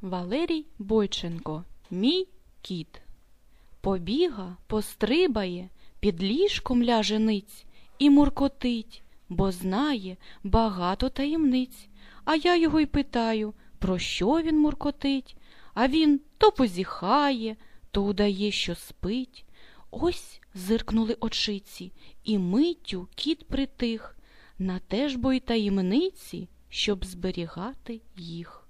Валерій Бойченко. Мій кіт. Побіга, пострибає, під ліжком ляже ниць і муркотить, бо знає багато таємниць. А я його й питаю, про що він муркотить, а він то позіхає, то удає, що спить. Ось зиркнули очиці, і миттю кіт притих, на те ж бо й таємниці, щоб зберігати їх.